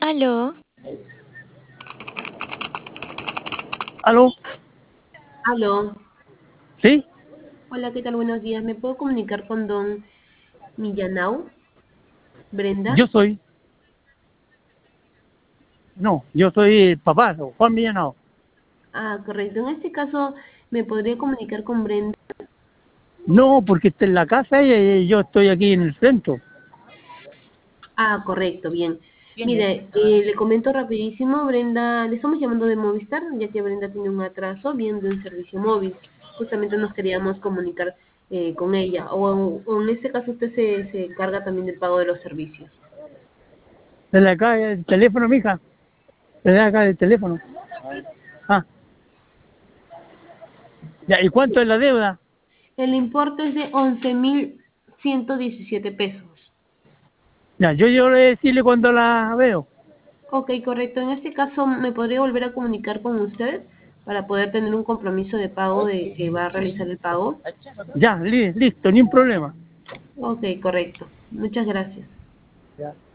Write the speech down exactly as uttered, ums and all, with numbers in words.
Aló. ¿Aló? Aló. ¿Sí? Hola, ¿qué tal? Buenos días. ¿Me puedo comunicar con don Millanao? ¿Brenda? Yo soy. No, yo soy el papá, Juan Millanao. Ah, correcto. En este caso, ¿me podría comunicar con Brenda? No, porque está en la casa y yo estoy aquí en el centro. Ah, correcto, bien. Mire, eh, le comento rapidísimo, Brenda, le estamos llamando de Movistar, ya que Brenda tiene un atraso viendo un servicio móvil. Justamente nos queríamos comunicar eh, con ella. O, o en este caso usted se, se encarga también del pago de los servicios. De la acá el teléfono, mija. De acá el teléfono. Ah. Ya, ¿y cuánto es la deuda? El importe es de once mil ciento diecisiete pesos. Ya, yo yo le decirle cuando la veo. Ok, correcto. En este caso, ¿me podría volver a comunicar con usted para poder tener un compromiso de pago de que va a realizar el pago? Ya, li- listo, ni un problema. Ok, correcto. Muchas gracias. Ya.